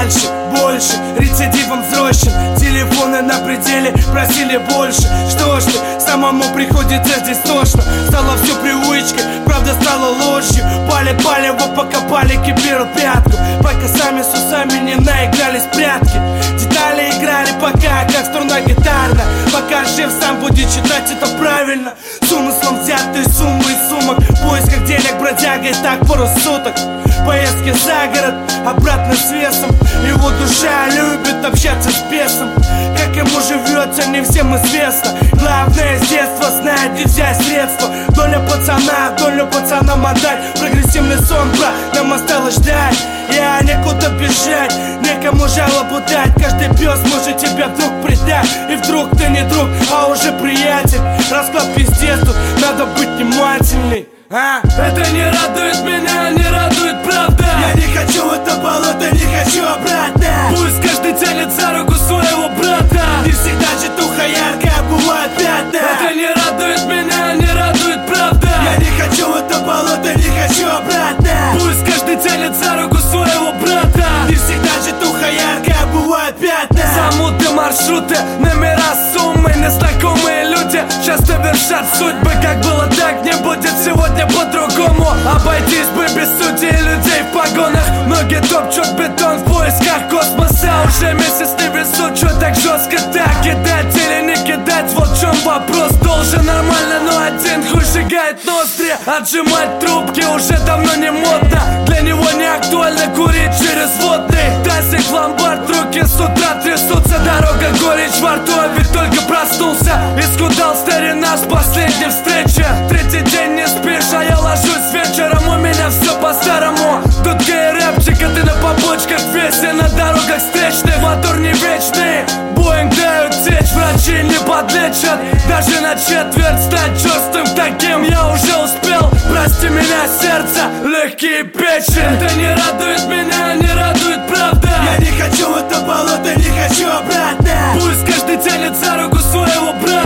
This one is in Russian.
дальше, больше, рецидивом взросшим. Телефоны на пределе, просили больше. Что ж ты, самому приходится здесь тошно. Стало все привычкой, правда стала ложью. Пали его, пока палики берут пятку. Пока сами с усами не наигрались в прятки. Детали играли пока, как струна гитарна. Пока жив сам будет считать это правильно. С умыслом взятые суммы из сумок. В поисках денег бродяга и так пару суток. Поездки за город, обратно с весом. Его душа любит общаться с бесом. Как ему живется, не всем известно. Главное с детства знает, где взять средства. Долю пацанам отдать. Прогрессивный сон, брат, нам осталось ждать. Я некуда бежать, некому жалобу дать. Каждый пес может тебя вдруг предать. И вдруг ты не друг, а уже приятель. Расклад пиздец, тут надо быть внимательней. Это не радует меня, не радует правда. Я не хочу это болото, не хочу обратно. Пусть каждый тянет за руку своего брата. Не всегда житуха яркая, бывает пятна. Это не радует меня, не радует правда. Я не хочу это болото, не хочу обратно. Пусть каждый тянет за руку своего брата. Не всегда житуха яркая, бывает пятна. Замуты, маршруты, номера, суммы. Незнакомые люди часто вершат судьбы. Как было, так не будет сегодня по-другому. Обойтись бы без судей и людей в погонах. Ноги топчут бетон в поисках космоса. Уже месяц не везут, чё так жестко так? Кидать или не кидать, вот в чем вопрос. Должен нормально, но один хуй сжигает ноздри. Отжимать трубки уже давно не модно. Для него не актуально курить через водный тазик в ломбард. Руки с утра трясутся, дорога горечь во рту. А ведь только проснулся, исхудал старина с последней встречи. Третий день не спишь, а я ложусь вечером. У меня все по-старому. Дудка и рэпчик, а ты на побочках весе. На дорогах встречных, мотор не вечный. Боинг дают течь, врачи не подлечат. Даже на четверть стать черстым таким я уже успел. Прости меня, сердце, легкие печень. Это не радует меня, не радует правда. Я не хочу это болото, не хочу обратно. Пусть каждый тянет за руку своего брата.